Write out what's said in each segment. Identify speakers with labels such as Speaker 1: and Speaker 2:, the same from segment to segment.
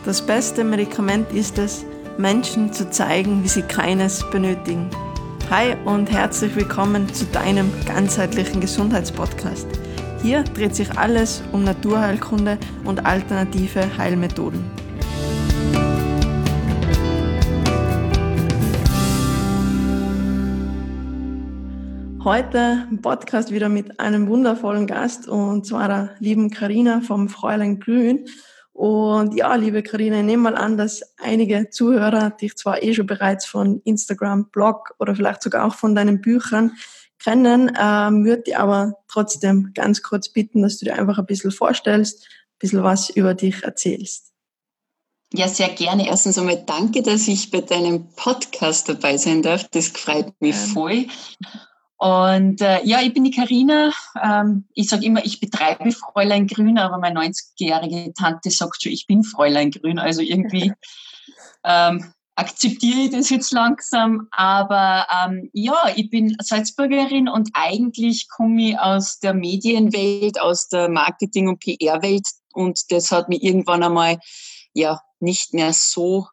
Speaker 1: Das beste Medikament ist es, Menschen zu zeigen, wie sie keines benötigen. Hi und herzlich willkommen zu deinem ganzheitlichen Gesundheitspodcast. Hier dreht sich alles um Naturheilkunde und alternative Heilmethoden. Heute im Podcast wieder mit einem wundervollen Gast, und zwar der lieben Carina vom Fräulein Grün. Und ja, liebe Carina, ich nehme mal an, dass einige Zuhörer dich zwar schon bereits von Instagram, Blog oder vielleicht sogar auch von deinen Büchern kennen, würde dich aber trotzdem ganz kurz bitten, dass du dir einfach ein bisschen vorstellst, ein bisschen was über dich erzählst.
Speaker 2: Ja, sehr gerne. Erstens einmal danke, dass ich bei deinem Podcast dabei sein darf. Das freut mich voll. Und ich bin die Carina. Ich sage immer, ich betreibe Fräulein Grün, aber meine 90-jährige Tante sagt schon, ich bin Fräulein Grün. Also irgendwie akzeptiere ich das jetzt langsam. Aber ich bin Salzburgerin und eigentlich komme ich aus der Medienwelt, aus der Marketing- und PR-Welt. Und das hat mich irgendwann einmal nicht mehr so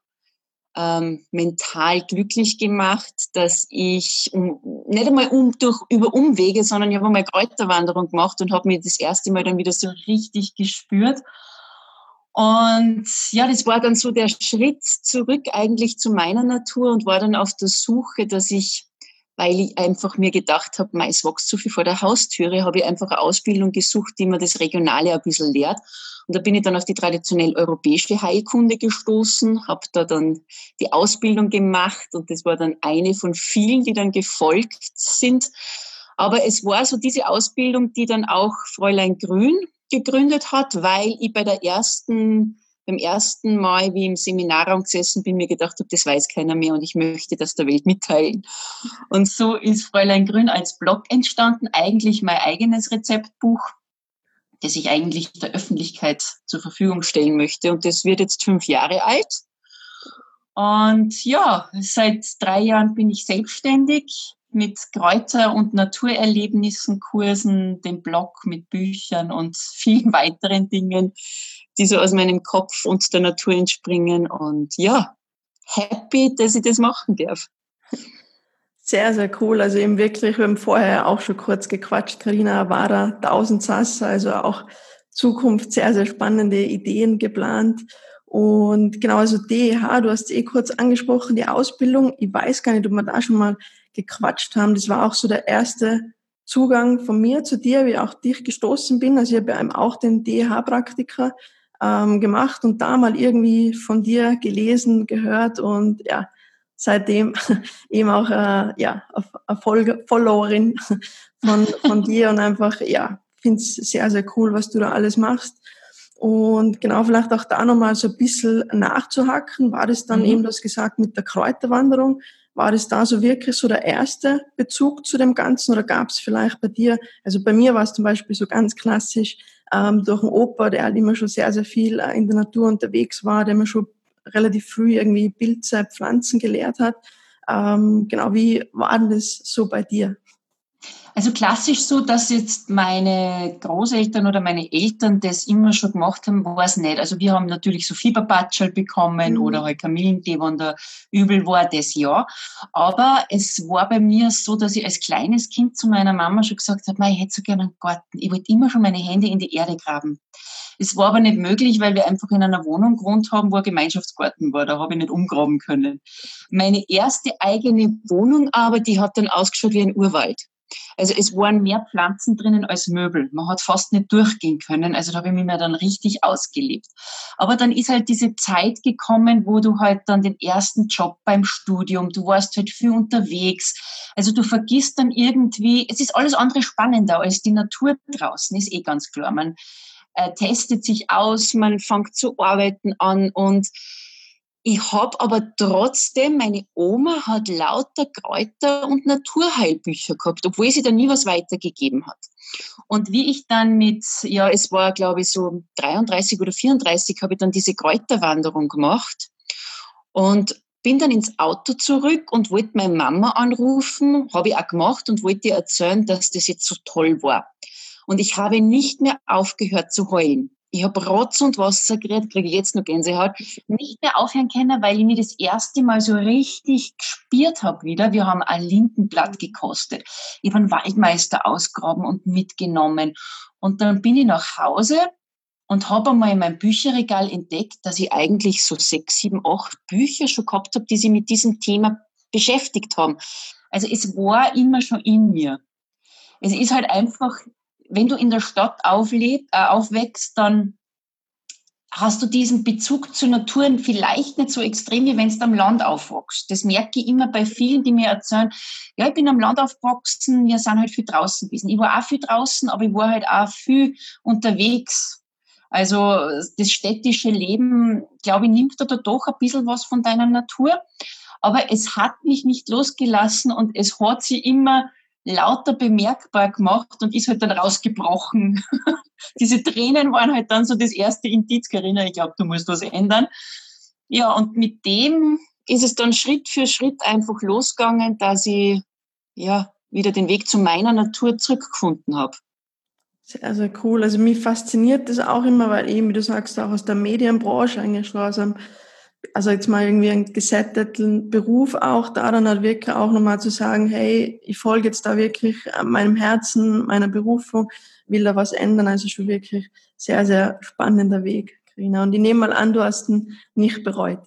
Speaker 2: mental glücklich gemacht, dass ich nicht einmal über Umwege, sondern ich habe einmal Kräuterwanderung gemacht und habe mich das erste Mal dann wieder so richtig gespürt. Und ja, das war dann so der Schritt zurück eigentlich zu meiner Natur und war dann auf der Suche, weil ich einfach mir gedacht habe, es wächst so viel vor der Haustüre, habe ich einfach eine Ausbildung gesucht, die mir das Regionale ein bisschen lehrt. Und da bin ich dann auf die traditionell europäische Heilkunde gestoßen, habe da dann die Ausbildung gemacht und das war dann eine von vielen, die dann gefolgt sind. Aber es war so diese Ausbildung, die dann auch Fräulein Grün gegründet hat, weil ich beim ersten Mal, wie ich im Seminarraum gesessen bin, mir gedacht habe, das weiß keiner mehr und ich möchte das der Welt mitteilen. Und so ist Fräulein Grün als Blog entstanden, eigentlich mein eigenes Rezeptbuch, das ich eigentlich der Öffentlichkeit zur Verfügung stellen möchte. Und das wird jetzt 5 Jahre alt. Und ja, seit 3 Jahren bin ich selbstständig mit Kräuter- und Naturerlebnissen, Kursen, dem Blog mit Büchern und vielen weiteren Dingen, die so aus meinem Kopf und der Natur entspringen. Und ja, happy, dass ich das machen darf.
Speaker 1: Sehr, sehr cool. Also eben wirklich, wir haben vorher auch schon kurz gequatscht, Carina Avara, 1000 Sass, also auch Zukunft, sehr, sehr spannende Ideen geplant. Und genau, also DEH, du hast kurz angesprochen, die Ausbildung. Ich weiß gar nicht, ob wir da schon mal gequatscht haben. Das war auch so der erste Zugang von mir zu dir, wie ich auch dich gestoßen bin. Also ich habe auch den DEH-Praktiker gemacht und da mal irgendwie von dir gelesen, gehört und ja, seitdem eben auch eine Followerin von dir und einfach, finde es sehr, sehr cool, was du da alles machst. Und genau, vielleicht auch da nochmal so ein bisschen nachzuhacken. War das dann eben, das gesagt, mit der Kräuterwanderung, war das da so wirklich so der erste Bezug zu dem Ganzen oder gab es vielleicht bei dir, also bei mir war es zum Beispiel so ganz klassisch, durch einen Opa, der halt immer schon sehr, sehr viel in der Natur unterwegs war, der mir schon relativ früh irgendwie Pilze, Pflanzen gelehrt hat. Genau, wie war denn das so bei dir?
Speaker 2: Also klassisch so, dass jetzt meine Großeltern oder meine Eltern das immer schon gemacht haben, war es nicht. Also wir haben natürlich so Fieberpatschel bekommen oder halt Kamillentee, wenn da übel war, das ja. Aber es war bei mir so, dass ich als kleines Kind zu meiner Mama schon gesagt habe, ich hätte so gerne einen Garten. Ich wollte immer schon meine Hände in die Erde graben. Es war aber nicht möglich, weil wir einfach in einer Wohnung gewohnt haben, wo ein Gemeinschaftsgarten war. Da habe ich nicht umgraben können. Meine erste eigene Wohnung aber, die hat dann ausgeschaut wie ein Urwald. Also es waren mehr Pflanzen drinnen als Möbel. Man hat fast nicht durchgehen können. Also da habe ich mich dann richtig ausgelebt. Aber dann ist halt diese Zeit gekommen, wo du halt dann den ersten Job beim Studium, du warst halt viel unterwegs. Also du vergisst dann irgendwie, es ist alles andere spannender als die Natur draußen, ist ganz klar. Man testet sich aus, man fängt zu arbeiten an und ich habe aber trotzdem, meine Oma hat lauter Kräuter- und Naturheilbücher gehabt, obwohl sie da nie was weitergegeben hat. Und wie ich dann es war glaube ich so 33 oder 34, habe ich dann diese Kräuterwanderung gemacht und bin dann ins Auto zurück und wollte meine Mama anrufen, habe ich auch gemacht und wollte ihr erzählen, dass das jetzt so toll war. Und ich habe nicht mehr aufgehört zu heulen. ich habe Rotz und Wasser geredet, kriege ich jetzt noch Gänsehaut, nicht mehr aufhören können, weil ich mich das erste Mal so richtig gespürt habe wieder. Wir haben ein Lindenblatt gekostet. Ich habe einen Waldmeister ausgraben und mitgenommen. Und dann bin ich nach Hause und habe einmal in meinem Bücherregal entdeckt, dass ich eigentlich so 6, 7, 8 Bücher schon gehabt habe, die sich mit diesem Thema beschäftigt haben. Also es war immer schon in mir. Es ist halt einfach, wenn du in der Stadt aufwächst, dann hast du diesen Bezug zur Natur vielleicht nicht so extrem, wie wenn du am Land aufwachst. Das merke ich immer bei vielen, die mir erzählen, ja, ich bin am Land aufgewachsen, wir sind halt viel draußen gewesen. Ich war auch viel draußen, aber ich war halt auch viel unterwegs. Also das städtische Leben, glaube ich, nimmt da doch ein bisschen was von deiner Natur. Aber es hat mich nicht losgelassen und es hat sie immer lauter bemerkbar gemacht und ist halt dann rausgebrochen. Diese Tränen waren halt dann so das erste Indiz, Carina, ich glaube, du musst was ändern. Ja, und mit dem ist es dann Schritt für Schritt einfach losgegangen, dass ich ja wieder den Weg zu meiner Natur zurückgefunden habe.
Speaker 1: Sehr, sehr cool. Also mich fasziniert das auch immer, weil eben, wie du sagst, auch aus der Medienbranche eigentlich schon aus einem, also jetzt mal irgendwie einen gesetteten Beruf auch, da dann halt wirklich auch nochmal zu sagen, hey, ich folge jetzt da wirklich meinem Herzen, meiner Berufung, will da was ändern. Also schon wirklich sehr, sehr spannender Weg, Carina. Und ich nehme mal an, du hast ihn nicht bereut.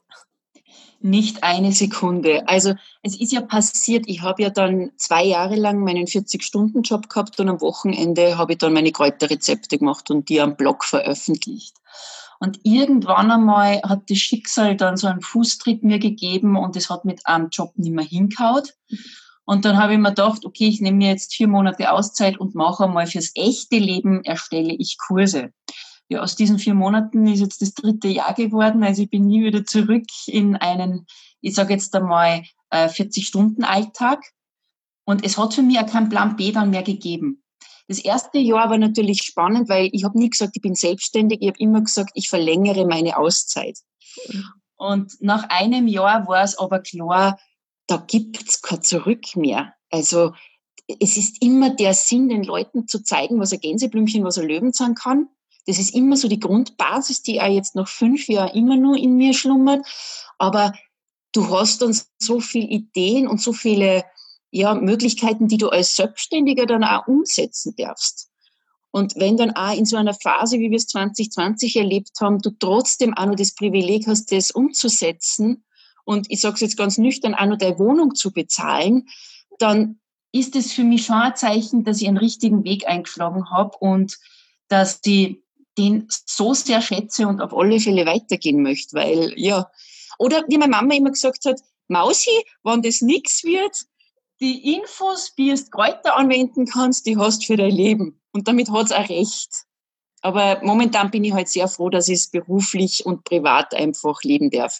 Speaker 2: Nicht eine Sekunde. Also es ist ja passiert, ich habe ja dann 2 Jahre lang meinen 40-Stunden-Job gehabt und am Wochenende habe ich dann meine Kräuterrezepte gemacht und die am Blog veröffentlicht. Und irgendwann einmal hat das Schicksal dann so einen Fußtritt mir gegeben und es hat mit einem Job nicht mehr hingehauen. Und dann habe ich mir gedacht, okay, ich nehme mir jetzt 4 Monate Auszeit und mache einmal fürs echte Leben, erstelle ich Kurse. Ja, aus diesen 4 Monaten ist jetzt das 3. Jahr geworden. Also ich bin nie wieder zurück in einen, ich sage jetzt einmal, 40-Stunden-Alltag. Und es hat für mich auch keinen Plan B dann mehr gegeben. Das erste Jahr war natürlich spannend, weil ich habe nie gesagt, ich bin selbstständig. Ich habe immer gesagt, ich verlängere meine Auszeit. Und nach einem Jahr war es aber klar, da gibt's kein Zurück mehr. Also es ist immer der Sinn, den Leuten zu zeigen, was ein Gänseblümchen, was ein Löwenzahn kann. Das ist immer so die Grundbasis, die auch jetzt nach 5 Jahren immer nur in mir schlummert. Aber du hast dann so viele Ideen und so viele Möglichkeiten, die du als Selbstständiger dann auch umsetzen darfst. Und wenn dann auch in so einer Phase, wie wir es 2020 erlebt haben, du trotzdem auch noch das Privileg hast, das umzusetzen und ich sage es jetzt ganz nüchtern, auch noch deine Wohnung zu bezahlen, dann ist es für mich schon ein Zeichen, dass ich einen richtigen Weg eingeschlagen habe und dass ich den so sehr schätze und auf alle Fälle weitergehen möchte, weil ja, oder wie meine Mama immer gesagt hat, Mausi, wenn das nichts wird, die Infos, wie du Kräuter anwenden kannst, die hast du für dein Leben. Und damit hat's auch recht. Aber momentan bin ich halt sehr froh, dass ich es beruflich und privat einfach leben darf.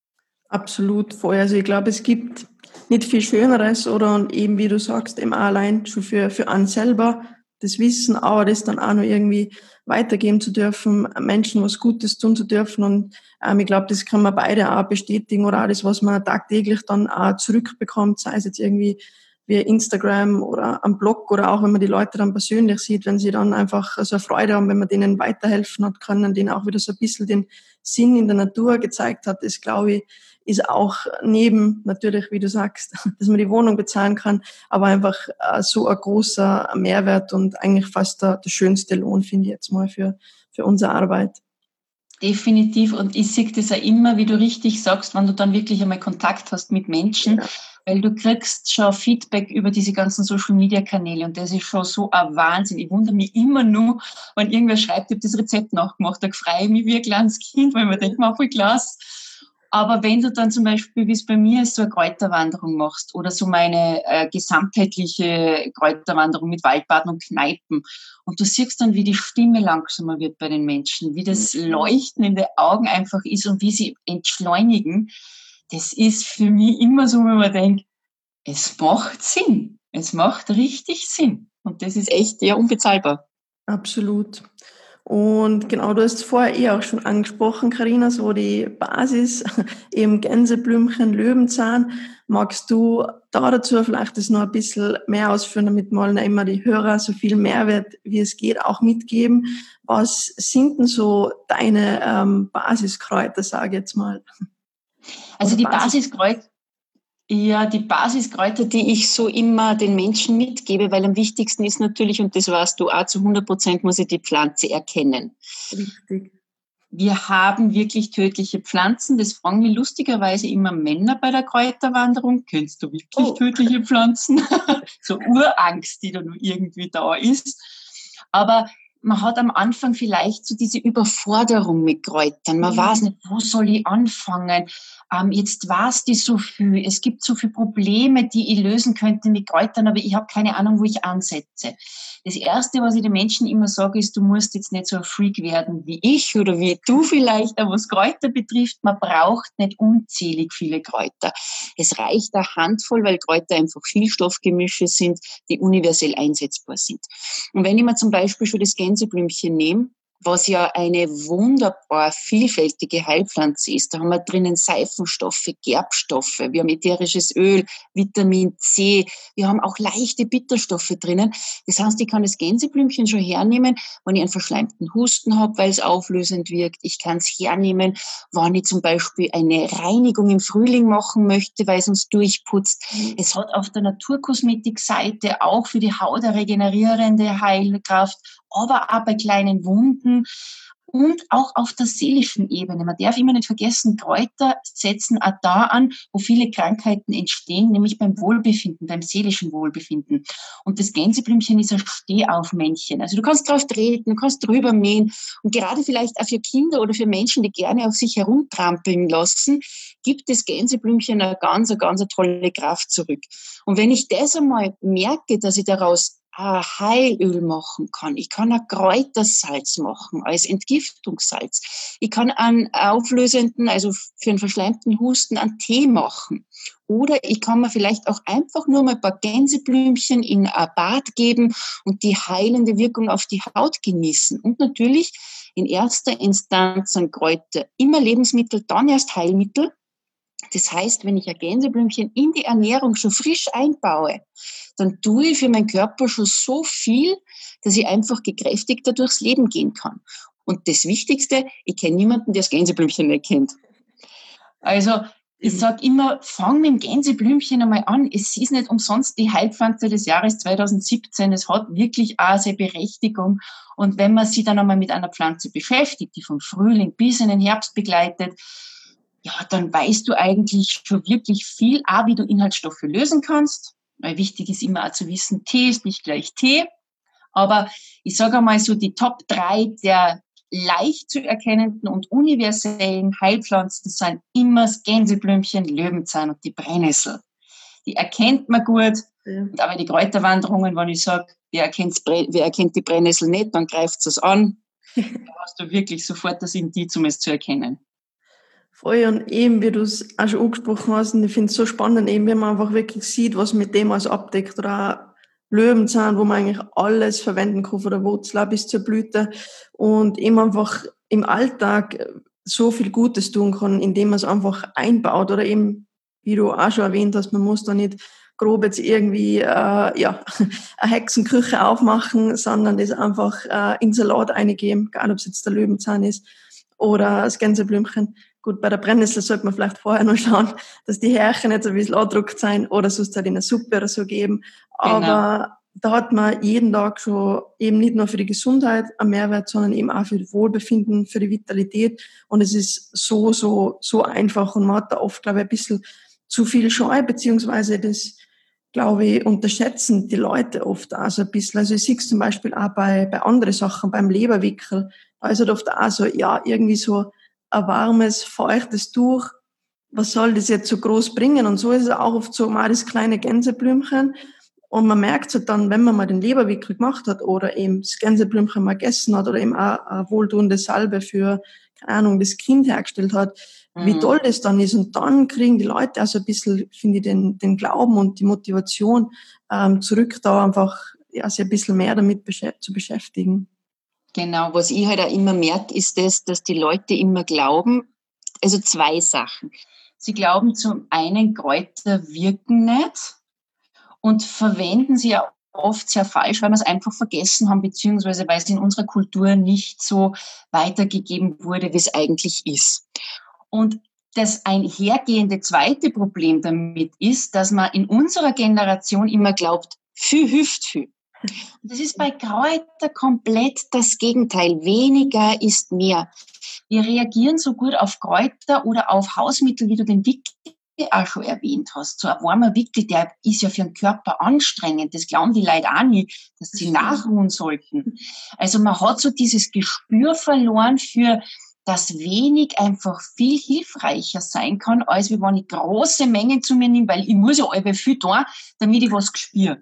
Speaker 1: Absolut voll. Also ich glaube, es gibt nicht viel Schöneres oder und eben, wie du sagst, eben allein schon für einen selber das Wissen, aber das dann auch noch irgendwie weitergeben zu dürfen, Menschen was Gutes tun zu dürfen. Und ich glaube, das kann man beide auch bestätigen oder auch das, was man tagtäglich dann auch zurückbekommt, sei es jetzt irgendwie via Instagram oder am Blog oder auch wenn man die Leute dann persönlich sieht, wenn sie dann einfach so eine Freude haben, wenn man denen weiterhelfen hat können, denen auch wieder so ein bisschen den Sinn in der Natur gezeigt hat, das glaube ich, ist auch neben natürlich, wie du sagst, dass man die Wohnung bezahlen kann, aber einfach so ein großer Mehrwert und eigentlich fast der schönste Lohn, finde ich jetzt mal, für unsere Arbeit.
Speaker 2: Definitiv. Und ich sehe das ja immer, wie du richtig sagst, wenn du dann wirklich einmal Kontakt hast mit Menschen, ja. Weil du kriegst schon Feedback über diese ganzen Social-Media-Kanäle und das ist schon so ein Wahnsinn. Ich wundere mich immer nur, wenn irgendwer schreibt, ich habe das Rezept nachgemacht, da freue ich mich wie ein kleines Kind, weil man denkt, man voll klasse. Aber wenn du dann zum Beispiel, wie es bei mir ist, so eine Kräuterwanderung machst oder so meine gesamtheitliche Kräuterwanderung mit Waldbaden und Kneipen und du siehst dann, wie die Stimme langsamer wird bei den Menschen, wie das Leuchten in den Augen einfach ist und wie sie entschleunigen, das ist für mich immer so, wenn man denkt, es macht Sinn. Es macht richtig Sinn. Und das ist echt ja unbezahlbar.
Speaker 1: Absolut. Und genau, du hast es vorher auch schon angesprochen, Carina, so die Basis, eben Gänseblümchen, Löwenzahn. Magst du da dazu vielleicht das noch ein bisschen mehr ausführen, damit wollen immer die Hörer so viel Mehrwert, wie es geht, auch mitgeben? Was sind denn so deine Basiskräuter, sage ich jetzt mal?
Speaker 2: Also die Basiskräuter, ja, die Basiskräuter, die ich so immer den Menschen mitgebe, weil am wichtigsten ist natürlich, und das weißt du auch, zu 100% muss ich die Pflanze erkennen.
Speaker 1: Richtig.
Speaker 2: Wir haben wirklich tödliche Pflanzen. Das fragen mich lustigerweise immer Männer bei der Kräuterwanderung. Kennst du wirklich tödliche Pflanzen? So Urangst, die da nur irgendwie da ist. Aber man hat am Anfang vielleicht so diese Überforderung mit Kräutern. Man weiß nicht, wo soll ich anfangen? Jetzt weiß die so viel. Es gibt so viele Probleme, die ich lösen könnte mit Kräutern, aber ich habe keine Ahnung, wo ich ansetze. Das Erste, was ich den Menschen immer sage, ist, du musst jetzt nicht so ein Freak werden wie ich oder wie du vielleicht, aber was Kräuter betrifft, man braucht nicht unzählig viele Kräuter. Es reicht eine Handvoll, weil Kräuter einfach Vielstoffgemische sind, die universell einsetzbar sind. Und wenn ich mir zum Beispiel schon das Gänseblümchen nehme, was ja eine wunderbar vielfältige Heilpflanze ist. Da haben wir drinnen Seifenstoffe, Gerbstoffe, wir haben ätherisches Öl, Vitamin C, wir haben auch leichte Bitterstoffe drinnen. Das heißt, ich kann das Gänseblümchen schon hernehmen, wenn ich einen verschleimten Husten habe, weil es auflösend wirkt. Ich kann es hernehmen, wenn ich zum Beispiel eine Reinigung im Frühling machen möchte, weil es uns durchputzt. Es hat auf der Naturkosmetikseite auch für die Haut eine regenerierende Heilkraft, aber auch bei kleinen Wunden und auch auf der seelischen Ebene. Man darf immer nicht vergessen, Kräuter setzen auch da an, wo viele Krankheiten entstehen, nämlich beim Wohlbefinden, beim seelischen Wohlbefinden. Und das Gänseblümchen ist ein Stehaufmännchen. Also du kannst drauf treten, du kannst drüber mähen. Und gerade vielleicht auch für Kinder oder für Menschen, die gerne auf sich herumtrampeln lassen, gibt das Gänseblümchen eine ganz tolle Kraft zurück. Und wenn ich das einmal merke, dass ich daraus Heilöl machen kann. Ich kann ein Kräutersalz machen als Entgiftungssalz. Ich kann einen auflösenden, also für einen verschleimten Husten, einen Tee machen. Oder ich kann mir vielleicht auch einfach nur mal ein paar Gänseblümchen in ein Bad geben und die heilende Wirkung auf die Haut genießen. Und natürlich in erster Instanz sind Kräuter immer Lebensmittel, dann erst Heilmittel. Das heißt, wenn ich ein Gänseblümchen in die Ernährung schon frisch einbaue, dann tue ich für meinen Körper schon so viel, dass ich einfach gekräftigter durchs Leben gehen kann. Und das Wichtigste, ich kenne niemanden, der das Gänseblümchen nicht kennt. Also ich sage immer, fang mit dem Gänseblümchen einmal an. Es ist nicht umsonst die Heilpflanze des Jahres 2017. Es hat wirklich auch seine Berechtigung. Und wenn man sich dann einmal mit einer Pflanze beschäftigt, die vom Frühling bis in den Herbst begleitet, ja, dann weißt du eigentlich schon wirklich viel, auch wie du Inhaltsstoffe lösen kannst. Weil wichtig ist immer auch zu wissen, Tee ist nicht gleich Tee. Aber ich sage einmal so, die Top 3 der leicht zu erkennenden und universellen Heilpflanzen sind immer das Gänseblümchen, Löwenzahn und die Brennnessel. Die erkennt man gut. Ja. Und aber die Kräuterwanderungen, wenn ich sage, wer erkennt die Brennnessel nicht, dann greift es an. Da hast du wirklich sofort das Indiz, um es zu erkennen.
Speaker 1: Voll, und eben, wie du es auch schon angesprochen hast, und ich finde es so spannend, eben, wenn man einfach wirklich sieht, was mit dem alles abdeckt, oder auch Löwenzahn, wo man eigentlich alles verwenden kann, von der Wurzel bis zur Blüte, und eben einfach im Alltag so viel Gutes tun kann, indem man es einfach einbaut, oder eben, wie du auch schon erwähnt hast, man muss da nicht grob jetzt irgendwie eine Hexenküche aufmachen, sondern das einfach in Salat eingeben, egal ob es jetzt der Löwenzahn ist oder das Gänseblümchen. Gut, bei der Brennnessel sollte man vielleicht vorher noch schauen, dass die Härchen nicht so ein bisschen angedruckt sein oder sonst halt in eine Suppe oder so geben. Aber da hat man jeden Tag schon eben nicht nur für die Gesundheit einen Mehrwert, sondern eben auch für das Wohlbefinden, für die Vitalität. Und es ist so einfach, und man hat da oft, glaube ich, ein bisschen zu viel Scheu, beziehungsweise das, glaube ich, unterschätzen die Leute oft auch so ein bisschen. Also ich sehe es zum Beispiel auch bei anderen Sachen, beim Leberwickel. Da ist halt oft auch so, ja, irgendwie so ein warmes, feuchtes Tuch, was soll das jetzt so groß bringen? Und so ist es auch oft so mal das kleine Gänseblümchen. Und man merkt es halt dann, wenn man mal den Leberwickel gemacht hat oder eben das Gänseblümchen mal gegessen hat oder eben auch eine wohltuende Salbe für, keine Ahnung, das Kind hergestellt hat, wie toll das dann ist. Und dann kriegen die Leute also ein bisschen, finde ich, den Glauben und die Motivation zurück, da einfach ja, sich ein bisschen mehr damit zu beschäftigen.
Speaker 2: Genau, was ich halt auch immer merke, ist das, dass die Leute immer glauben, also zwei Sachen. Sie glauben zum einen, Kräuter wirken nicht und verwenden sie ja oft sehr falsch, weil wir es einfach vergessen haben, beziehungsweise weil es in unserer Kultur nicht so weitergegeben wurde, wie es eigentlich ist. Und das einhergehende zweite Problem damit ist, dass man in unserer Generation immer glaubt, viel hilft viel. Und das ist bei Kräuter komplett das Gegenteil. Weniger ist mehr. Wir reagieren so gut auf Kräuter oder auf Hausmittel, wie du den Wickel auch schon erwähnt hast. So ein warmer Wickel, der ist ja für den Körper anstrengend. Das glauben die Leute auch nicht, dass sie nachruhen sollten. Also man hat so dieses Gespür verloren für, dass wenig einfach viel hilfreicher sein kann, als wenn ich große Mengen zu mir nehme, weil ich muss ja alle viel tun, damit ich was spüre.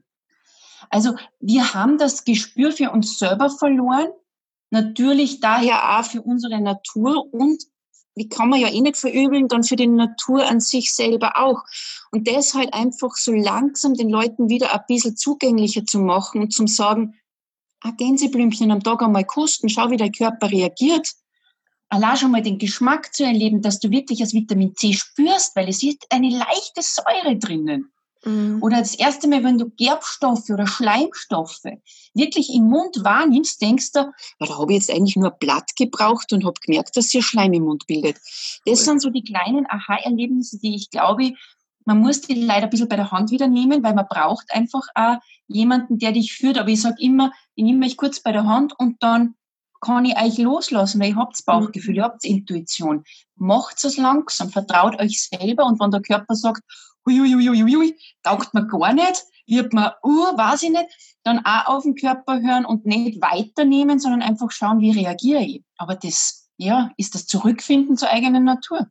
Speaker 2: Also wir haben das Gespür für uns selber verloren, natürlich daher auch für unsere Natur und wie kann man ja eh nicht verübeln, dann für die Natur an sich selber auch. Und das halt einfach so langsam den Leuten wieder ein bisschen zugänglicher zu machen und zum sagen, ein Gänseblümchen am Tag einmal kosten, schau, wie dein Körper reagiert. Allein schon mal den Geschmack zu erleben, dass du wirklich das Vitamin C spürst, weil es ist eine leichte Säure drinnen. Oder das erste Mal, wenn du Gerbstoffe oder Schleimstoffe wirklich im Mund wahrnimmst, denkst du, ja, da habe ich jetzt eigentlich nur ein Blatt gebraucht und habe gemerkt, dass sich Schleim im Mund bildet. Das sind so die kleinen Aha-Erlebnisse, die ich glaube, man muss die leider ein bisschen bei der Hand wieder nehmen, weil man braucht einfach auch jemanden, der dich führt. Aber ich sage immer, ich nehme mich kurz bei der Hand und dann kann ich euch loslassen, weil ihr habt Bauchgefühl, ihr habt Intuition. Macht es langsam, vertraut euch selber und wenn der Körper sagt, hui, taugt mir gar nicht, wird mir, weiß ich nicht, dann auch auf den Körper hören und nicht weiternehmen, sondern einfach schauen, wie reagiere ich. Aber das, ja, ist das Zurückfinden zur eigenen Natur.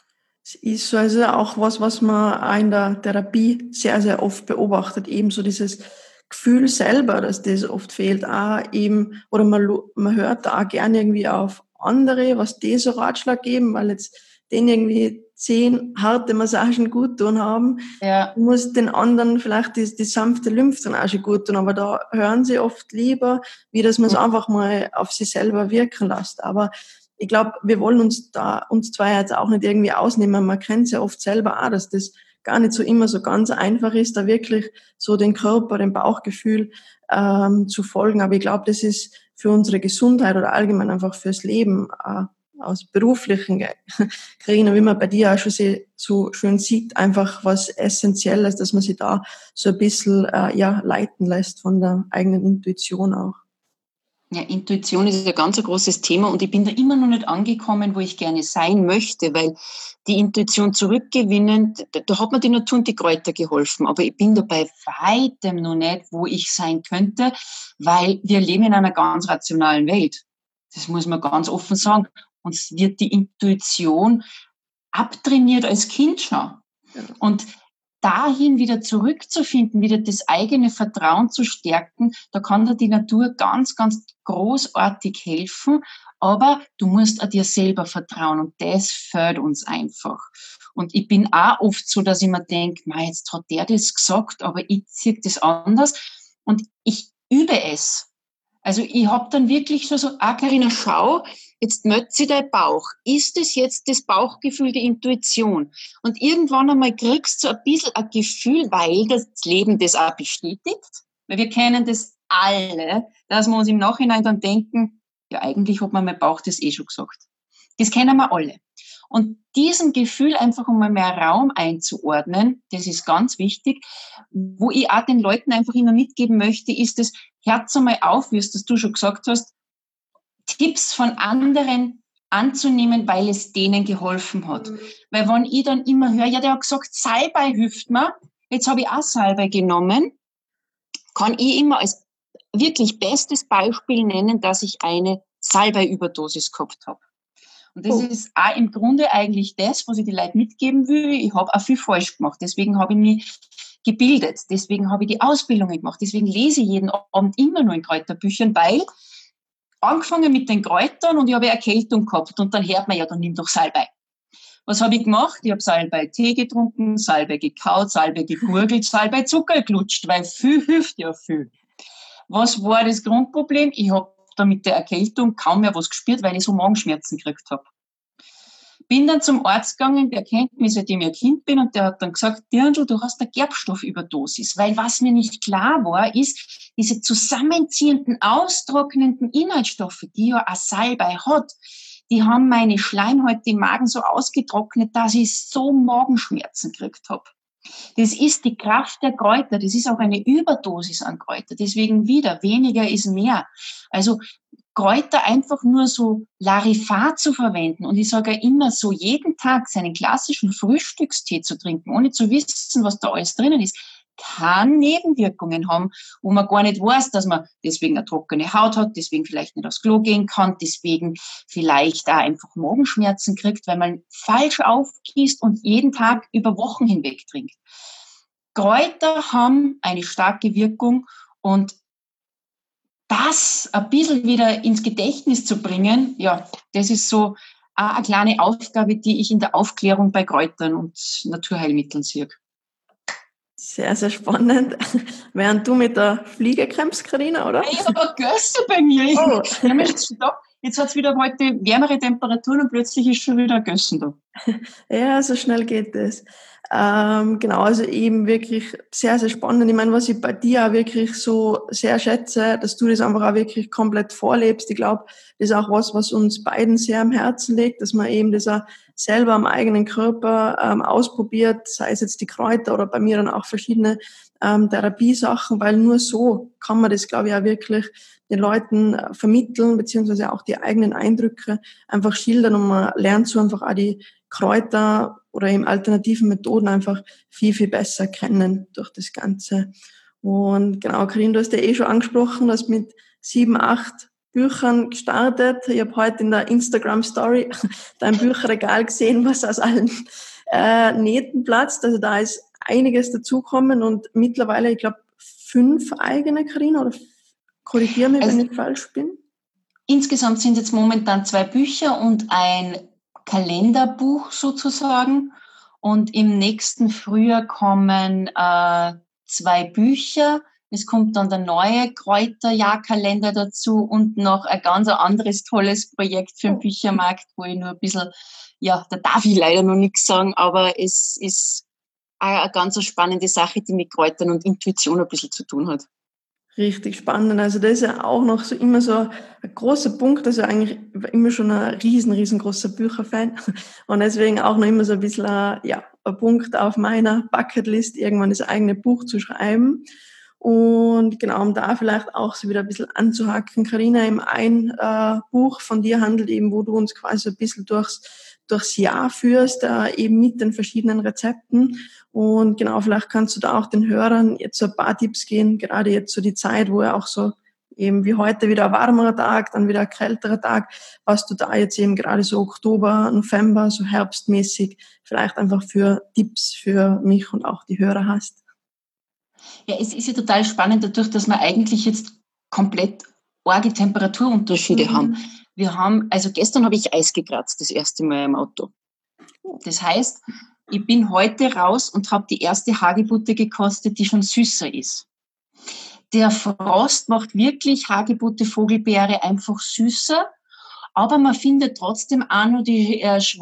Speaker 1: Es ist so also auch was man auch in der Therapie sehr, sehr oft beobachtet, eben so dieses Gefühl selber, dass das oft fehlt, auch eben, oder man hört da auch gerne irgendwie auf andere, was die so Ratschlag geben, weil jetzt denen irgendwie 10 harte Massagen gut tun haben,
Speaker 2: ja.
Speaker 1: muss den anderen vielleicht die sanfte Lymphdrainage gut tun, aber da hören sie oft lieber, wie dass man es einfach mal auf sich selber wirken lässt. Aber ich glaube, wir wollen uns zwei jetzt auch nicht irgendwie ausnehmen. Man kennt es ja oft selber auch, dass das gar nicht so immer so ganz einfach ist, da wirklich so den Körper, dem Bauchgefühl zu folgen. Aber ich glaube, das ist für unsere Gesundheit oder allgemein einfach fürs Leben aus beruflichen Karrieren, wie man bei dir auch schon so schön sieht, einfach was Essentielles, dass man sich da so ein bisschen leiten lässt von der eigenen Intuition auch.
Speaker 2: Ja, Intuition ist ein ganz großes Thema und ich bin da immer noch nicht angekommen, wo ich gerne sein möchte, weil die Intuition zurückgewinnen, da hat mir die Natur und die Kräuter geholfen, aber ich bin da bei weitem noch nicht, wo ich sein könnte, weil wir leben in einer ganz rationalen Welt. Das muss man ganz offen sagen. Uns wird die Intuition abtrainiert als Kind schon. Und dahin wieder zurückzufinden, wieder das eigene Vertrauen zu stärken, da kann dir die Natur ganz, ganz großartig helfen, aber du musst auch dir selber vertrauen und das fehlt uns einfach. Und ich bin auch oft so, dass ich mir denke, jetzt hat der das gesagt, aber ich sehe das anders und ich übe es. Also ich habe dann wirklich so, Carina, schau, jetzt meldet sich dein Bauch. Ist es jetzt das Bauchgefühl, die Intuition? Und irgendwann einmal kriegst du so ein bisschen ein Gefühl, weil das Leben das auch bestätigt. Weil wir kennen das alle, dass wir uns im Nachhinein dann denken, ja, eigentlich hat mir mein Bauch das eh schon gesagt. Das kennen wir alle. Und diesem Gefühl einfach einmal mehr Raum einzuordnen, das ist ganz wichtig. Wo ich auch den Leuten einfach immer mitgeben möchte, ist das, Herz einmal auf, wie es das du schon gesagt hast, Tipps von anderen anzunehmen, weil es denen geholfen hat. Weil wenn ich dann immer höre, ja, der hat gesagt, Salbei hilft mir, jetzt habe ich auch Salbei genommen, kann ich immer als wirklich bestes Beispiel nennen, dass ich eine Salbei-Überdosis gehabt habe. Und das ist auch im Grunde eigentlich das, was ich den Leuten mitgeben will. Ich habe auch viel falsch gemacht. Deswegen habe ich mich gebildet. Deswegen habe ich die Ausbildungen gemacht. Deswegen lese ich jeden Abend immer nur in Kräuterbüchern, weil angefangen mit den Kräutern und ich habe Erkältung gehabt. Und dann hört man ja, dann nimm doch Salbei. Was habe ich gemacht? Ich habe Salbei-Tee getrunken, Salbei gekaut, Salbei gegurgelt, Salbei-Zucker gelutscht, weil viel hilft ja viel. Was war das Grundproblem? Ich habe da mit der Erkältung kaum mehr was gespürt, weil ich so Magenschmerzen gekriegt habe. Bin dann zum Arzt gegangen, der kennt mich, seitdem ich ein Kind bin, und der hat dann gesagt, Dirndl, du hast eine Gerbstoffüberdosis. Weil was mir nicht klar war, ist, diese zusammenziehenden, austrocknenden Inhaltsstoffe, die ja ein Salbei hat, die haben meine Schleimhäute im Magen so ausgetrocknet, dass ich so Magenschmerzen gekriegt habe. Das ist die Kraft der Kräuter, das ist auch eine Überdosis an Kräuter. Deswegen wieder, weniger ist mehr. Also Kräuter einfach nur so Larifar zu verwenden. Und ich sage ja immer so, jeden Tag seinen klassischen Frühstückstee zu trinken, ohne zu wissen, was da alles drinnen ist, kann Nebenwirkungen haben, wo man gar nicht weiß, dass man deswegen eine trockene Haut hat, deswegen vielleicht nicht aufs Klo gehen kann, deswegen vielleicht auch einfach Magenschmerzen kriegt, weil man falsch aufgießt und jeden Tag über Wochen hinweg trinkt. Kräuter haben eine starke Wirkung, und das ein bisschen wieder ins Gedächtnis zu bringen, ja, das ist so eine kleine Aufgabe, die ich in der Aufklärung bei Kräutern und Naturheilmitteln sehe.
Speaker 1: Sehr, sehr spannend. Während du mit der Fliege kämpfst, Carina, oder?
Speaker 2: Ich habe eine Gösse bei mir.
Speaker 1: Oh.
Speaker 2: Jetzt hat es wieder heute wärmere Temperaturen und plötzlich ist schon wieder ein Gössen da.
Speaker 1: Ja, so schnell geht es. Genau, also eben wirklich sehr, sehr spannend. Ich meine, was ich bei dir auch wirklich so sehr schätze, dass du das einfach auch wirklich komplett vorlebst. Ich glaube, das ist auch was uns beiden sehr am Herzen liegt, dass man eben das auch selber am eigenen Körper ausprobiert, sei es jetzt die Kräuter oder bei mir dann auch verschiedene Therapiesachen, weil nur so kann man das, glaube ich, auch wirklich den Leuten vermitteln, beziehungsweise auch die eigenen Eindrücke einfach schildern, und man lernt so einfach auch die Kräuter oder eben alternativen Methoden einfach viel, viel besser kennen durch das Ganze. Und genau, Karin, du hast ja eh schon angesprochen, dass mit 7, 8 Büchern gestartet. Ich habe heute in der Instagram-Story dein Bücherregal gesehen, was aus allen Nähten platzt. Also da ist einiges dazukommen und mittlerweile, ich glaube, 5 eigene, Karin, oder korrigiere mich, wenn ich falsch bin.
Speaker 2: Insgesamt sind jetzt momentan 2 Bücher und ein Kalenderbuch sozusagen. Und im nächsten Frühjahr kommen 2 Bücher. Es kommt dann der neue Kräuterjahrkalender dazu und noch ein ganz anderes tolles Projekt für den Büchermarkt, wo ich nur ein bisschen, ja, da darf ich leider noch nichts sagen, aber es ist eine ganz spannende Sache, die mit Kräutern und Intuition ein bisschen zu tun hat.
Speaker 1: Richtig spannend. Also das ist ja auch noch so immer so ein großer Punkt. Also eigentlich immer schon ein riesengroßer Bücherfan. Und deswegen auch noch immer so ein bisschen ein Punkt auf meiner Bucketlist, irgendwann das eigene Buch zu schreiben. Und genau, um da vielleicht auch so wieder ein bisschen anzuhaken, Carina, eben ein Buch von dir handelt eben, wo du uns quasi ein bisschen durchs Jahr führst, eben mit den verschiedenen Rezepten. Und genau, vielleicht kannst du da auch den Hörern jetzt so ein paar Tipps geben, gerade jetzt so die Zeit, wo ja auch so eben wie heute wieder ein warmerer Tag, dann wieder ein kälterer Tag, was du da jetzt eben gerade so Oktober, November, so herbstmäßig vielleicht einfach für Tipps für mich und auch die Hörer hast.
Speaker 2: Ja, es ist ja total spannend dadurch, dass wir eigentlich jetzt komplett arge Temperaturunterschiede haben. Also gestern habe ich Eis gekratzt, das erste Mal im Auto. Das heißt, ich bin heute raus und habe die erste Hagebutte gekostet, die schon süßer ist. Der Frost macht wirklich Hagebutte, Vogelbeere einfach süßer, aber man findet trotzdem auch noch den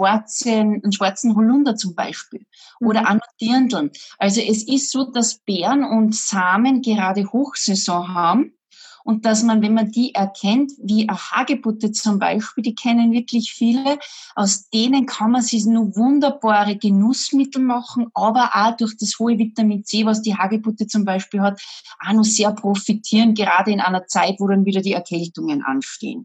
Speaker 2: schwarzen Holunder zum Beispiel oder auch noch Dirndln. Also es ist so, dass Beeren und Samen gerade Hochsaison haben. Und dass man, wenn man die erkennt, wie eine Hagebutte zum Beispiel, die kennen wirklich viele, aus denen kann man sich nur wunderbare Genussmittel machen, aber auch durch das hohe Vitamin C, was die Hagebutte zum Beispiel hat, auch noch sehr profitieren, gerade in einer Zeit, wo dann wieder die Erkältungen anstehen.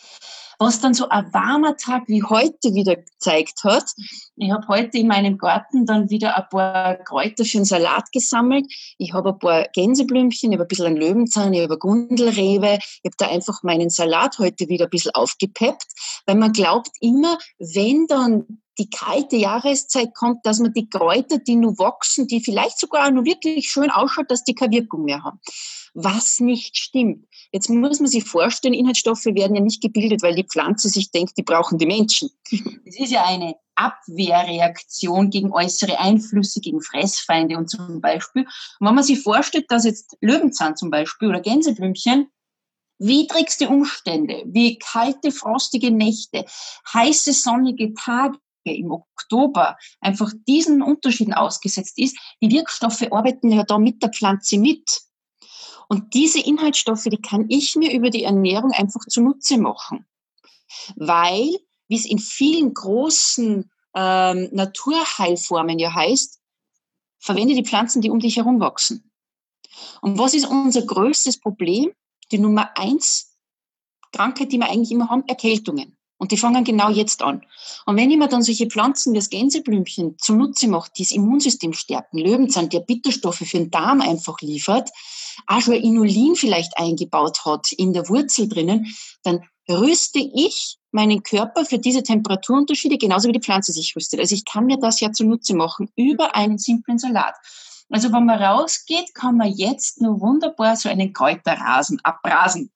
Speaker 2: Was dann so ein warmer Tag wie heute wieder gezeigt hat. Ich habe heute in meinem Garten dann wieder ein paar Kräuter für einen Salat gesammelt. Ich habe ein paar Gänseblümchen, ich habe ein bisschen einen Löwenzahn, ich habe eine Gundelrewe. Ich habe da einfach meinen Salat heute wieder ein bisschen aufgepeppt, weil man glaubt immer, wenn dann die kalte Jahreszeit kommt, dass man die Kräuter, die nur wachsen, die vielleicht sogar nur wirklich schön ausschaut, dass die keine Wirkung mehr haben. Was nicht stimmt. Jetzt muss man sich vorstellen, Inhaltsstoffe werden ja nicht gebildet, weil die Pflanze sich denkt, die brauchen die Menschen. Das ist ja eine Abwehrreaktion gegen äußere Einflüsse, gegen Fressfeinde und zum Beispiel. Und wenn man sich vorstellt, dass jetzt Löwenzahn zum Beispiel oder Gänseblümchen widrigste Umstände, wie kalte, frostige Nächte, heiße, sonnige Tage im Oktober einfach diesen Unterschieden ausgesetzt ist, die Wirkstoffe arbeiten ja da mit der Pflanze mit. Und diese Inhaltsstoffe, die kann ich mir über die Ernährung einfach zunutze machen. Weil, wie es in vielen großen Naturheilformen ja heißt, verwende die Pflanzen, die um dich herum wachsen. Und was ist unser größtes Problem? Die Nummer 1 Krankheit, die wir eigentlich immer haben, Erkältungen. Und die fangen genau jetzt an. Und wenn ich mir dann solche Pflanzen wie das Gänseblümchen zunutze mache, die das Immunsystem stärken, Löwenzahn, der Bitterstoffe für den Darm einfach liefert, auch schon Inulin vielleicht eingebaut hat in der Wurzel drinnen, dann rüste ich meinen Körper für diese Temperaturunterschiede, genauso wie die Pflanze sich rüstet. Also ich kann mir das ja zunutze machen über einen simplen Salat. Also wenn man rausgeht, kann man jetzt nur wunderbar so einen Kräuterrasen abrasen.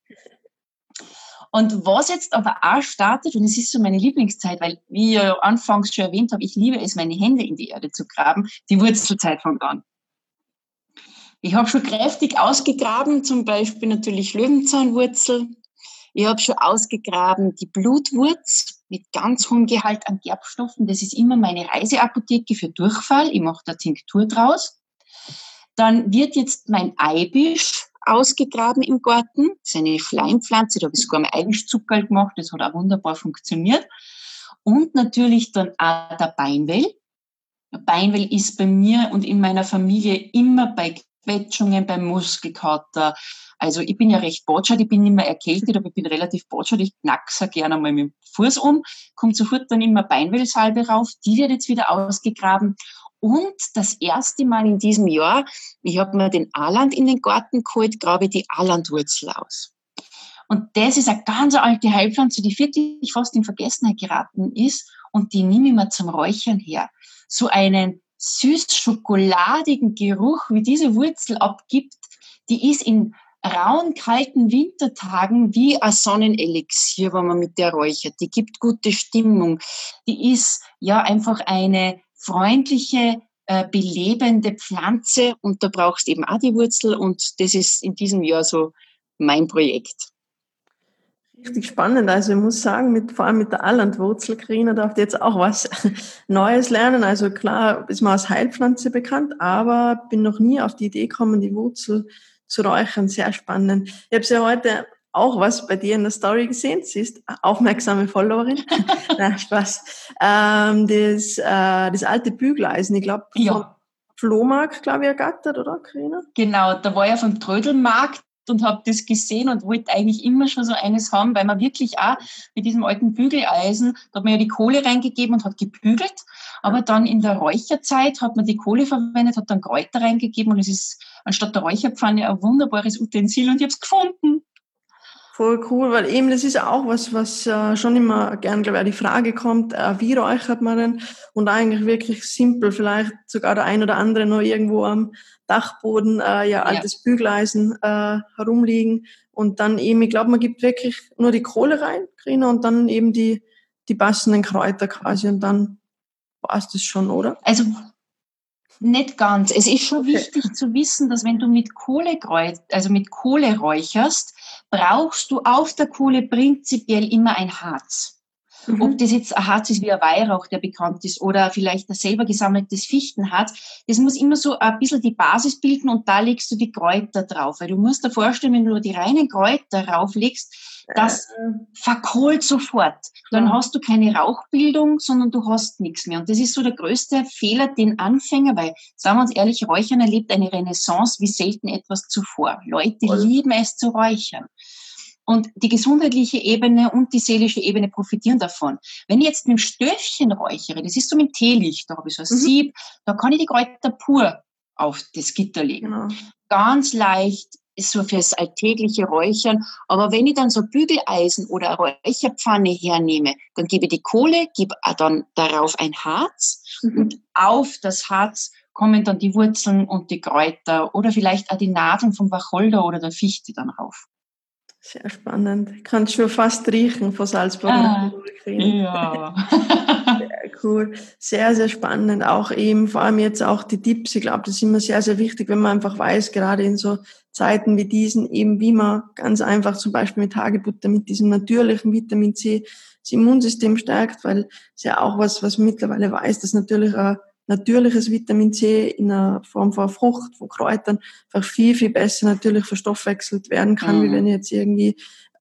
Speaker 2: Und was jetzt aber auch startet, und es ist so meine Lieblingszeit, weil, wie ich ja anfangs schon erwähnt habe, ich liebe es, meine Hände in die Erde zu graben, die Wurzelzeit fängt an. Ich habe schon kräftig ausgegraben, zum Beispiel natürlich Löwenzahnwurzel. Ich habe schon ausgegraben die Blutwurz mit ganz hohem Gehalt an Gerbstoffen. Das ist immer meine Reiseapotheke für Durchfall. Ich mache da Tinktur draus. Dann wird jetzt mein Eibisch ausgegraben im Garten. Das ist eine Schleimpflanze, da habe ich sogar mein eigenes Zuckerl gemacht, das hat auch wunderbar funktioniert. Und natürlich dann auch der Beinwell. Der Beinwell ist bei mir und in meiner Familie immer bei Quetschungen, bei Muskelkater. Also ich bin ja recht botschert, ich bin immer erkältet, aber ich bin relativ botschert, ich knackse gerne mal mit dem Fuß um, kommt sofort dann immer Beinwellsalbe rauf, die wird jetzt wieder ausgegraben. Und das erste Mal in diesem Jahr, ich habe mir den Aland in den Garten geholt, grabe die Alandwurzel aus. Und das ist eine ganz alte Heilpflanze, die wirklich fast in Vergessenheit geraten ist. Und die nehme ich mir zum Räuchern her. So einen süß-schokoladigen Geruch, wie diese Wurzel abgibt, die ist in rauen, kalten Wintertagen wie ein Sonnenelixier, wenn man mit der räuchert. Die gibt gute Stimmung. Die ist ja einfach eine freundliche, belebende Pflanze und da brauchst eben auch die Wurzel und das ist in diesem Jahr so mein Projekt.
Speaker 1: Richtig spannend. Also ich muss sagen, vor allem mit der Alandwurzel, Carina, darf jetzt auch was Neues lernen. Also klar ist man als Heilpflanze bekannt, aber bin noch nie auf die Idee gekommen, die Wurzel zu räuchern. Sehr spannend. Ich habe ja heute auch was bei dir in der Story gesehen. Sie ist aufmerksame Followerin. Na, Spaß. Das alte Bügeleisen, ich glaube, vom Flohmarkt, glaube ich, ergattert, oder, Carina?
Speaker 2: Genau, da war ja vom Trödelmarkt und habe das gesehen und wollte eigentlich immer schon so eines haben, weil man wirklich auch mit diesem alten Bügeleisen, da hat man ja die Kohle reingegeben und hat gebügelt, aber dann in der Räucherzeit hat man die Kohle verwendet, hat dann Kräuter reingegeben und es ist anstatt der Räucherpfanne ein wunderbares Utensil und ich habe es gefunden.
Speaker 1: Voll cool, weil eben das ist auch was schon immer gern, glaube ich, die Frage kommt, wie räuchert man denn? Und eigentlich wirklich simpel, vielleicht sogar der ein oder andere noch irgendwo am Dachboden, altes Bügeleisen herumliegen und dann eben, ich glaube, man gibt wirklich nur die Kohle rein, Carina, und dann eben die passenden Kräuter quasi und dann war's das schon, oder?
Speaker 2: Also nicht ganz. Es ist schon wichtig zu wissen, dass wenn du mit Kohle räucherst, brauchst du auf der Kohle prinzipiell immer ein Harz. Mhm. Ob das jetzt ein Harz ist wie ein Weihrauch, der bekannt ist, oder vielleicht ein selber gesammeltes Fichtenharz, das muss immer so ein bisschen die Basis bilden und da legst du die Kräuter drauf. Weil du musst dir vorstellen, wenn du die reinen Kräuter rauflegst, das verkohlt sofort. Dann hast du keine Rauchbildung, sondern du hast nichts mehr. Und das ist so der größte Fehler, den Anfänger, weil, sagen wir uns ehrlich, Räuchern erlebt eine Renaissance wie selten etwas zuvor. Leute lieben es zu räuchern. Und die gesundheitliche Ebene und die seelische Ebene profitieren davon. Wenn ich jetzt mit dem Stöfchen räuchere, das ist so mit Teelicht, da habe ich so ein Sieb, da kann ich die Kräuter pur auf das Gitter legen. Genau. Ganz leicht, ist so fürs alltägliche Räuchern. Aber wenn ich dann so Bügeleisen oder eine Räucherpfanne hernehme, dann gebe ich die Kohle, gebe dann darauf ein Harz und auf das Harz kommen dann die Wurzeln und die Kräuter oder vielleicht auch die Nadeln vom Wacholder oder der Fichte dann rauf.
Speaker 1: Sehr spannend. Ich kann es schon fast riechen von Salzburg.
Speaker 2: Ja.
Speaker 1: Sehr Cool. Sehr, sehr spannend. Auch eben, vor allem jetzt auch die Tipps. Ich glaube, das ist immer sehr, sehr wichtig, wenn man einfach weiß, gerade in so Zeiten wie diesen, eben wie man ganz einfach zum Beispiel mit Hagebutter, mit diesem natürlichen Vitamin C das Immunsystem stärkt, weil es ja auch was man mittlerweile weiß, dass natürlich ein natürliches Vitamin C in der Form von Frucht, von Kräutern einfach viel, viel besser natürlich verstoffwechselt werden kann, wie wenn ich jetzt irgendwie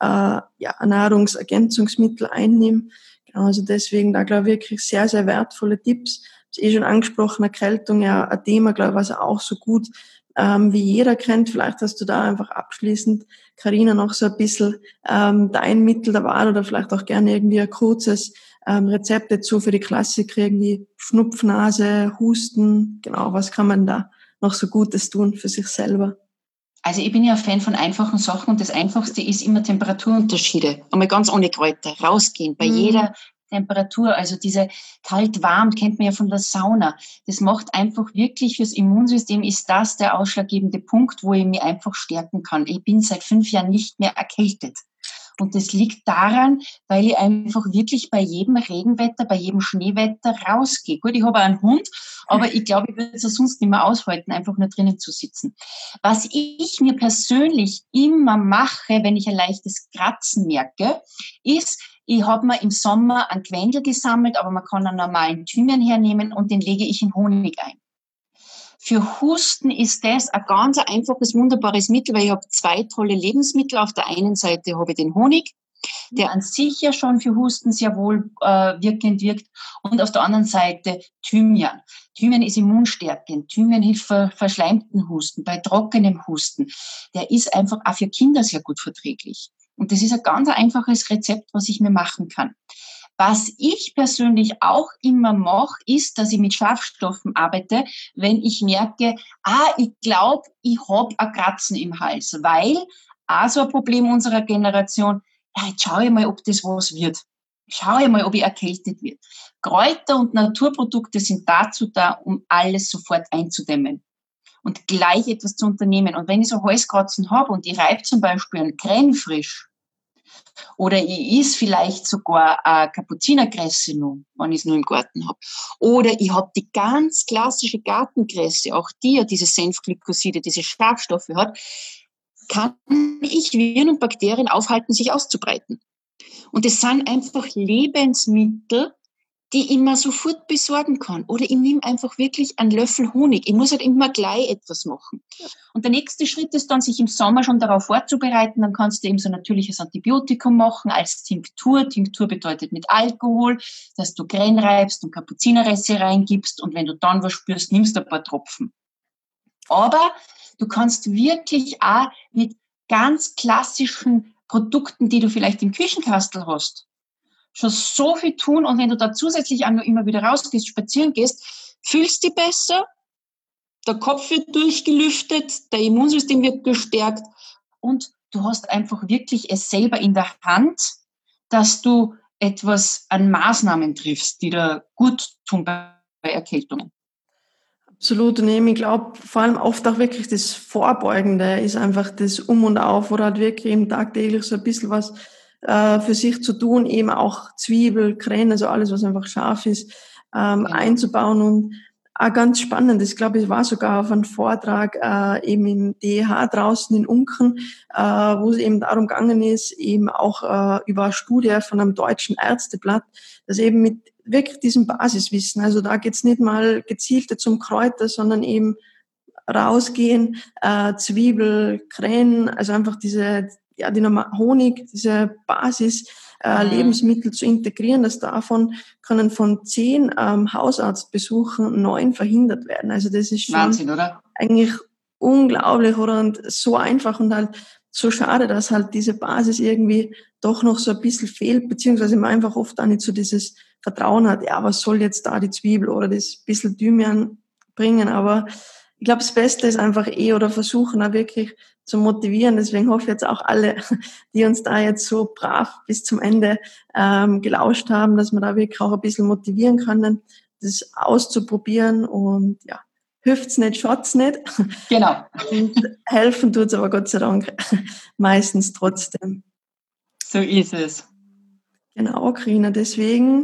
Speaker 1: Nahrungsergänzungsmittel einnehme. Genau, also deswegen da glaube ich wirklich sehr, sehr wertvolle Tipps. Das schon angesprochen, Erkältung, ja, ein Thema, glaube ich, was auch so gut wie jeder kennt. Vielleicht hast du da einfach abschließend, Carina, noch so ein bisschen dein Mittel der Wahl oder vielleicht auch gerne irgendwie ein kurzes Rezept dazu für die Klassiker, irgendwie Schnupfnase, Husten. Genau, was kann man da noch so Gutes tun für sich selber?
Speaker 2: Also ich bin ja ein Fan von einfachen Sachen und das Einfachste ist immer Temperaturunterschiede. Einmal ganz ohne Kräuter, rausgehen, bei jeder Temperatur, also diese kalt-warm kennt man ja von der Sauna. Das macht einfach wirklich fürs Immunsystem, ist das der ausschlaggebende Punkt, wo ich mich einfach stärken kann. Ich bin seit 5 Jahren nicht mehr erkältet. Und das liegt daran, weil ich einfach wirklich bei jedem Regenwetter, bei jedem Schneewetter rausgehe. Gut, ich habe auch einen Hund, aber ich glaube, ich würde es sonst nicht mehr aushalten, einfach nur drinnen zu sitzen. Was ich mir persönlich immer mache, wenn ich ein leichtes Kratzen merke, ist, ich habe mir im Sommer einen Quendel gesammelt, aber man kann einen normalen Thymian hernehmen und den lege ich in Honig ein. Für Husten ist das ein ganz einfaches, wunderbares Mittel, weil ich habe 2 tolle Lebensmittel. Auf der einen Seite habe ich den Honig, der an sich ja schon für Husten sehr wohl wirkend wirkt. Und auf der anderen Seite Thymian. Thymian ist immunstärkend. Thymian hilft für verschleimten Husten, bei trockenem Husten. Der ist einfach auch für Kinder sehr gut verträglich. Und das ist ein ganz einfaches Rezept, was ich mir machen kann. Was ich persönlich auch immer mache, ist, dass ich mit Schafstoffen arbeite, wenn ich merke, ich glaube, ich habe ein Kratzen im Hals, weil auch so ein Problem unserer Generation, jetzt schaue ich mal, ob das was wird. Schaue ich mal, ob ich erkältet wird. Kräuter und Naturprodukte sind dazu da, um alles sofort einzudämmen und gleich etwas zu unternehmen. Und wenn ich so Halskratzen habe und ich reibe zum Beispiel einen Creme frisch, oder ich is vielleicht sogar eine Kapuzinerkresse noch, wenn ich es nur im Garten habe. Oder ich habe die ganz klassische Gartenkresse, auch die ja diese Senfglykoside, diese Schadstoffe hat, kann ich Viren und Bakterien aufhalten, sich auszubreiten. Und das sind einfach Lebensmittel, die ich mir sofort besorgen kann. Oder ich nehme einfach wirklich einen Löffel Honig. Ich muss halt immer gleich etwas machen. Und der nächste Schritt ist dann, sich im Sommer schon darauf vorzubereiten. Dann kannst du eben so ein natürliches Antibiotikum machen als Tinktur. Tinktur bedeutet mit Alkohol, dass du Kren reibst und Kapuzinerreste reingibst. Und wenn du dann was spürst, nimmst du ein paar Tropfen. Aber du kannst wirklich auch mit ganz klassischen Produkten, die du vielleicht im Küchenkastel hast, schon so viel tun, und wenn du da zusätzlich auch noch immer wieder rausgehst, spazieren gehst, fühlst du dich besser, der Kopf wird durchgelüftet, dein Immunsystem wird gestärkt und du hast einfach wirklich es selber in der Hand, dass du etwas an Maßnahmen triffst, die dir gut tun bei Erkältungen.
Speaker 1: Absolut. Und eben, ich glaube, vor allem oft auch wirklich das Vorbeugende ist einfach das Um und Auf oder halt wirklich eben tagtäglich so ein bisschen was für sich zu tun, eben auch Zwiebel, Krähen, also alles, was einfach scharf ist, einzubauen. Und auch ganz spannend, ich glaube, ich war sogar auf einem Vortrag eben im DEH draußen in Unken, wo es eben darum gegangen ist, eben auch über eine Studie von einem deutschen Ärzteblatt, dass eben mit wirklich diesem Basiswissen, also da geht's nicht mal gezielte zum Kräuter, sondern eben rausgehen, Zwiebel, Krähen, also einfach diese die Honig, diese Basis Lebensmittel zu integrieren, dass davon können von 10 Hausarztbesuchen 9 verhindert werden. Also das ist schon
Speaker 2: Wahnsinn, oder?
Speaker 1: Eigentlich unglaublich, oder? Und so einfach und halt so schade, dass halt diese Basis irgendwie doch noch so ein bisschen fehlt, beziehungsweise man einfach oft auch nicht so dieses Vertrauen hat, ja, was soll jetzt da die Zwiebel oder das bisschen Thymian bringen, aber ich glaube, das Beste ist einfach oder versuchen auch wirklich zu motivieren. Deswegen hoffe ich jetzt auch alle, die uns da jetzt so brav bis zum Ende gelauscht haben, dass wir da wirklich auch ein bisschen motivieren können, das auszuprobieren. Und ja, hilft's nicht, schaut's nicht.
Speaker 2: Genau.
Speaker 1: Und helfen tut's aber Gott sei Dank meistens trotzdem.
Speaker 2: So ist es.
Speaker 1: Genau, Carina. Deswegen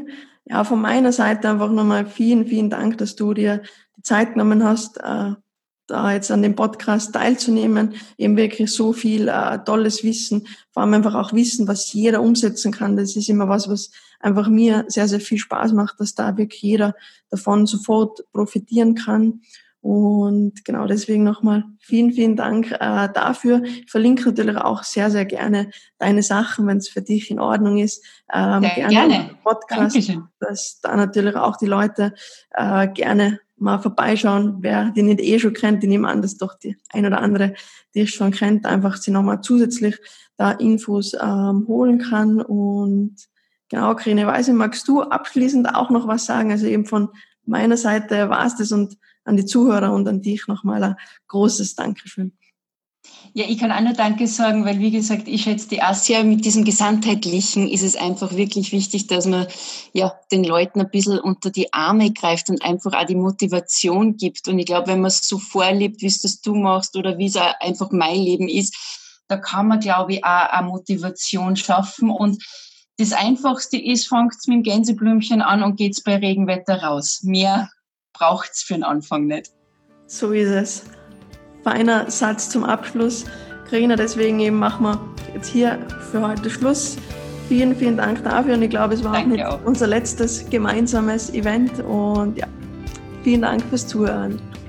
Speaker 1: Ja, von meiner Seite einfach nochmal vielen, vielen Dank, dass du dir die Zeit genommen hast, da jetzt an dem Podcast teilzunehmen. Eben wirklich so viel tolles Wissen, vor allem einfach auch Wissen, was jeder umsetzen kann. Das ist immer was einfach mir sehr, sehr viel Spaß macht, dass da wirklich jeder davon sofort profitieren kann. Und genau deswegen nochmal vielen, vielen Dank dafür. Ich verlinke natürlich auch sehr, sehr gerne deine Sachen, wenn es für dich in Ordnung ist. Gerne im Podcast, Dankeschön. Dass da natürlich auch die Leute gerne mal vorbeischauen. Wer die nicht schon kennt, die nehmen an, dass doch die ein oder andere, die es schon kennt, einfach sie nochmal zusätzlich da Infos holen kann. Und genau, Karine Weise, magst du abschließend auch noch was sagen? Also eben von meiner Seite war es das und an die Zuhörer und an dich nochmal ein großes Dankeschön.
Speaker 2: Ja, ich kann auch nur Danke sagen, weil, wie gesagt, ich schätze die Asia mit diesem Gesamtheitlichen ist es einfach wirklich wichtig, dass man ja den Leuten ein bisschen unter die Arme greift und einfach auch die Motivation gibt. Und ich glaube, wenn man es so vorlebt, wie es das du machst oder wie es auch einfach mein Leben ist, da kann man, glaube ich, auch eine Motivation schaffen. Und das Einfachste ist, fangt's mit dem Gänseblümchen an und geht's bei Regenwetter raus. Mehr braucht's für den Anfang nicht.
Speaker 1: So ist es. Feiner Satz zum Abschluss. Karina, deswegen eben machen wir jetzt hier für heute Schluss. Vielen, vielen Dank dafür und ich glaube, es war auch unser letztes gemeinsames Event und ja, vielen Dank fürs Zuhören.